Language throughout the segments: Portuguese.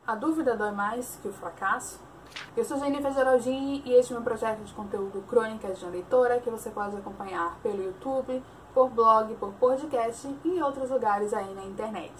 A dúvida dói mais que o fracasso? Eu sou Jennifer Geraldini e este é meu projeto de conteúdo Crônicas de uma Leitora, que você pode acompanhar pelo YouTube, por blog, por podcast e em outros lugares aí na internet.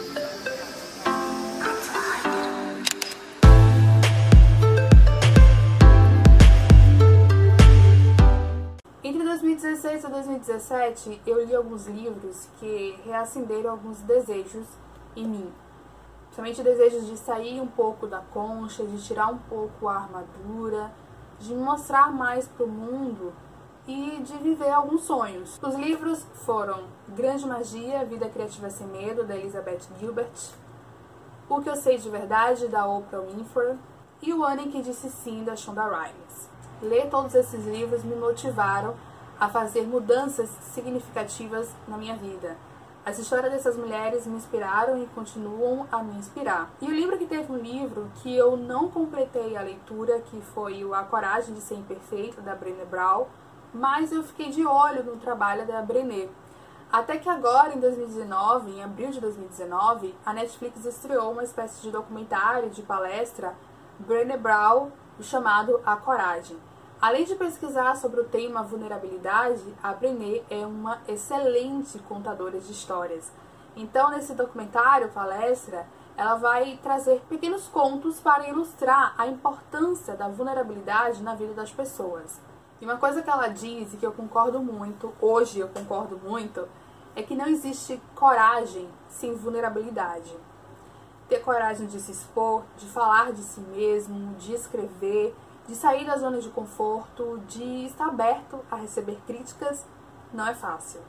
Entre 2016 e 2017, eu li alguns livros que reacenderam alguns desejos em mim. Principalmente desejos de sair um pouco da concha, de tirar um pouco a armadura, de me mostrar mais para o mundo e de viver alguns sonhos. Os livros foram Grande Magia, Vida Criativa Sem Medo, da Elizabeth Gilbert, O Que Eu Sei de Verdade, da Oprah Winfrey, e O Ano em que Disse Sim, da Shonda Rhimes. Ler todos esses livros me motivaram a fazer mudanças significativas na minha vida. As histórias dessas mulheres me inspiraram e continuam a me inspirar. E o livro que teve um livro que eu não completei a leitura, que foi o A Coragem de Ser Imperfeito, da Brené Brown, mas eu fiquei de olho no trabalho da Brené. Até que agora, em 2019, em abril de 2019, a Netflix estreou uma espécie de documentário, de palestra, Brené Brown, chamado A Coragem. Além de pesquisar sobre o tema vulnerabilidade, a Brené é uma excelente contadora de histórias. Então, nesse documentário, palestra, ela vai trazer pequenos contos para ilustrar a importância da vulnerabilidade na vida das pessoas. E uma coisa que ela diz, e que eu concordo muito, hoje eu concordo muito, é que não existe coragem sem vulnerabilidade. Ter coragem de se expor, de falar de si mesmo, de escrever, de sair da zona de conforto, de estar aberto a receber críticas, não é fácil.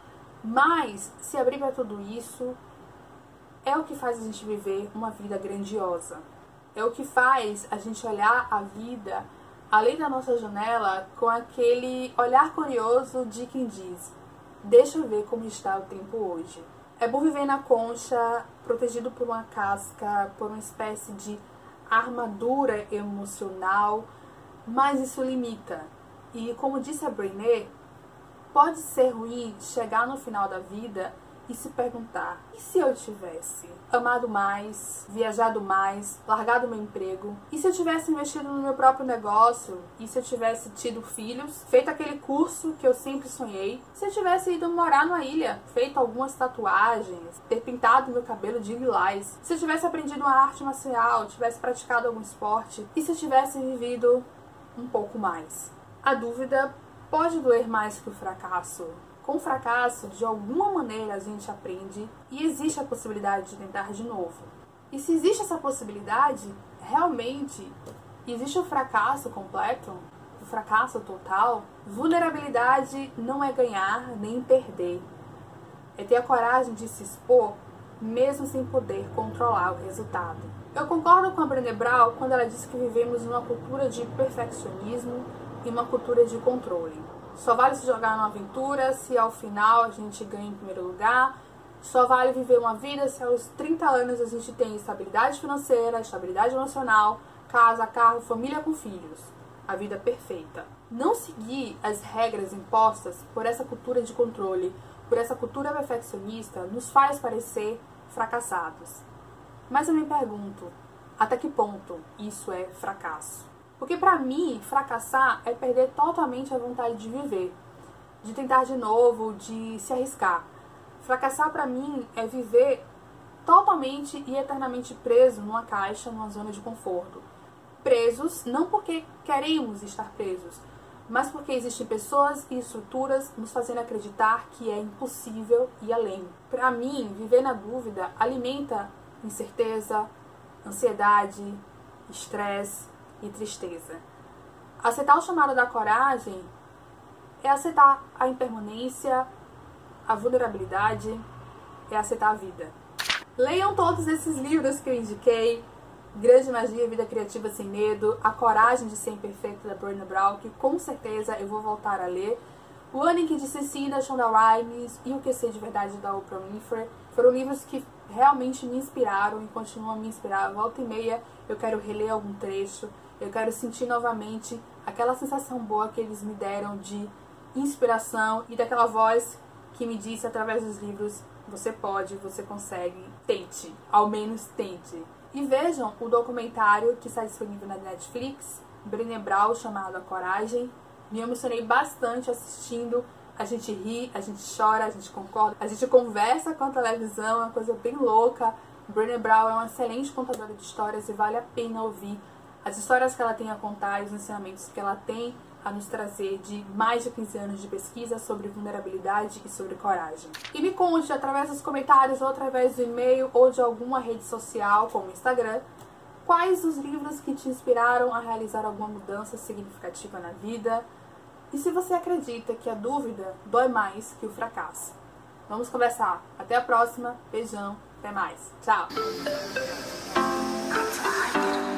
Mas se abrir para tudo isso é o que faz a gente viver uma vida grandiosa. É o que faz a gente olhar a vida além da nossa janela com aquele olhar curioso de quem diz: deixa eu ver como está o tempo hoje. É bom viver na concha, protegido por uma casca, por uma espécie de armadura emocional, mas isso limita. E como disse a Brené, pode ser ruim chegar no final da vida e se perguntar: e se eu tivesse amado mais, viajado mais, largado meu emprego? E se eu tivesse investido no meu próprio negócio? E se eu tivesse tido filhos, feito aquele curso que eu sempre sonhei? Se eu tivesse ido morar numa ilha, feito algumas tatuagens, ter pintado meu cabelo de lilás? Se eu tivesse aprendido uma arte marcial, tivesse praticado algum esporte? E se eu tivesse vivido um pouco mais? A dúvida pode doer mais que o fracasso. Com o fracasso, de alguma maneira a gente aprende e existe a possibilidade de tentar de novo. E se existe essa possibilidade, realmente existe o fracasso completo, o fracasso total. Vulnerabilidade não é ganhar nem perder. É ter a coragem de se expor, mesmo sem poder controlar o resultado. Eu concordo com a Brené Brown quando ela diz que vivemos numa cultura de perfeccionismo e uma cultura de controle. Só vale se jogar numa aventura se ao final a gente ganha em primeiro lugar. Só vale viver uma vida se aos 30 anos a gente tem estabilidade financeira, estabilidade emocional, casa, carro, família com filhos. A vida perfeita. Não seguir as regras impostas por essa cultura de controle, por essa cultura perfeccionista, nos faz parecer fracassados. Mas eu me pergunto, até que ponto isso é fracasso? Porque pra mim, fracassar é perder totalmente a vontade de viver, de tentar de novo, de se arriscar. Fracassar pra mim é viver totalmente e eternamente preso numa caixa, numa zona de conforto. Presos não porque queremos estar presos, mas porque existem pessoas e estruturas nos fazendo acreditar que é impossível ir além. Pra mim, viver na dúvida alimenta incerteza, ansiedade, estresse e tristeza. Aceitar o chamado da coragem é aceitar a impermanência, a vulnerabilidade, é aceitar a vida. Leiam todos esses livros que eu indiquei: Grande Magia, Vida Criativa Sem Medo, A Coragem de Ser Imperfeito, da Brené Brown, que com certeza eu vou voltar a ler, O Ano em que Disse Sim, da Shonda Rhimes, e O Que Eu Sei de Verdade, da Oprah Winfrey. Foram livros que realmente me inspiraram e continuam a me inspirar. Volta e meia eu quero reler algum trecho, eu quero sentir novamente aquela sensação boa que eles me deram de inspiração e daquela voz que me disse através dos livros: você pode, você consegue, tente, ao menos tente. E vejam o documentário que está disponível na Netflix, Brené Brown, chamado A Coragem. Me emocionei bastante assistindo. A gente ri, a gente chora, a gente concorda, a gente conversa com a televisão, é uma coisa bem louca. Brené Brown é uma excelente contadora de histórias e vale a pena ouvir as histórias que ela tem a contar e os ensinamentos que ela tem a nos trazer de mais de 15 anos de pesquisa sobre vulnerabilidade e sobre coragem. E me conte através dos comentários ou através do e-mail ou de alguma rede social, como o Instagram, quais os livros que te inspiraram a realizar alguma mudança significativa na vida. E se você acredita que a dúvida dói mais que o fracasso. Vamos conversar. Até a próxima. Beijão. Até mais. Tchau.